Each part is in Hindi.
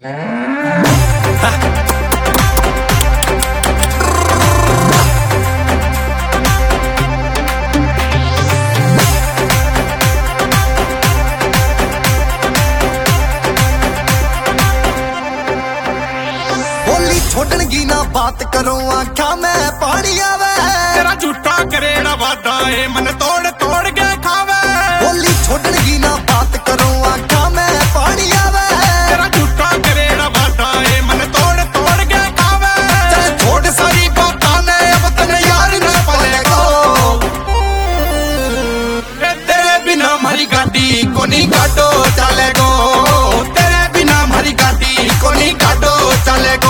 छोड़नगी ना बात करो आख्या मैं पानी आवे तेरा झूठा करेड़ा वादा है मन तोड़ तोड़ के खावे। बोली छोड़नगी ना बात करो आख्या मैं पानी आवे तेरा झूठा करेड़ा वादा है मन तोड़ तोड़ के खावे। चल छोड़ सारी बातां ने अब तने यार ना पलेगो तेरे बिना हमारी गाड़ी को नहीं काटो चलेगो। तेरे बिना हमारी गाड़ी को नहीं काटो चलेगो।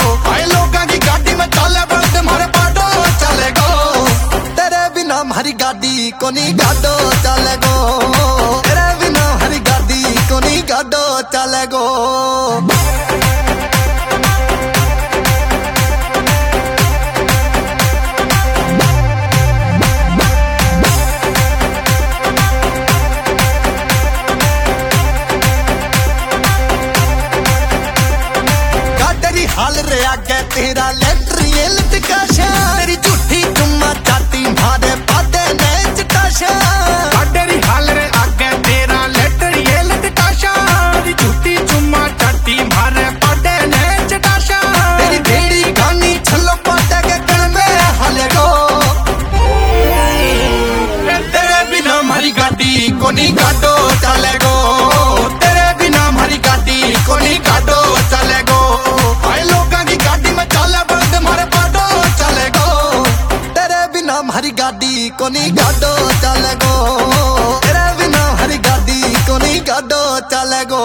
हरी गाड़ी को नहीं गाडो चलेगो। तेरे बिना हरी गाड़ी को नहीं गाडो चलेगो। गाड़ी हाल रे आगे तेरा लेटरी लटकाशा तेरी झूठी चुम्मा चाटी मारे को नहीं काटो चलेगो। तेरे बिना हमारी गाड़ी को नहीं काटो चलेगो। भाई लोगों की गाड़ी में चले बंद मारे पाटो चलेगो। तेरे बिना हमारी गाड़ी को नहीं काटो चलेगो। तेरे बिना हमारी गाड़ी को नहीं काटो चलेगो।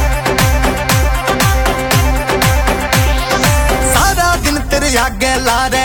आगे लारे